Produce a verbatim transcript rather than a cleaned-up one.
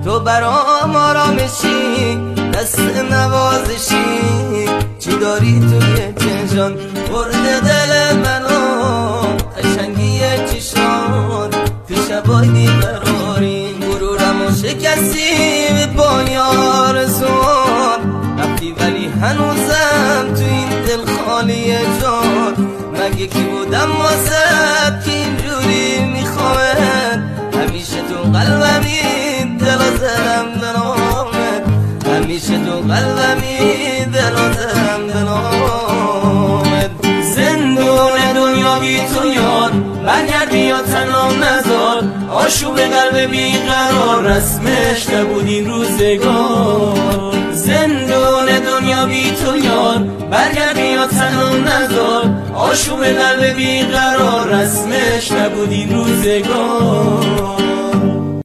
تو برام آرامشی، دست نوازشی، چی داری توی چشان برده دل منو، قشنگی چشان تو شبای بیقراری، غرورمو شکستی به پای آرزوام، رفتی ولی هنوزم تو این دل خالی جان، مگه کی بودم واسد که اینجوری میخوامت، همیشه تو قلبمی دل و زدم دلامت، همیشه تو قلبمی دل و زدم دلامت. زندون دنیا بی تو یار، برگرد بیا تنها نزار، آشوب قلب بیقرار رسمش نبود این روزگار. زندون دنیا بی تو یار، برگرد بیا تنها نزار، آشوب قلب بیقرار رسمش نبود این روزگار.